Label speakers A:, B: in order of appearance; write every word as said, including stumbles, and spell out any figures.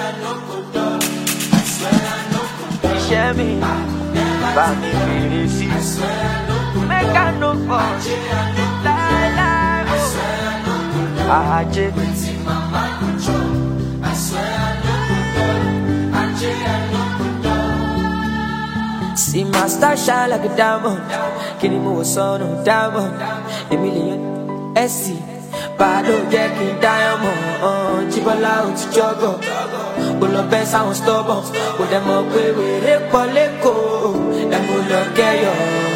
A: Share me, buy me crazy. Make I no fall, lie lie. I just see my star shine like a diamond. Kini mo son of diamond. A million S C. Bado jacking diamond. Chibola out jogo. Pull up and sound stubborn. Put them up with it. Poleko. Them will look at you.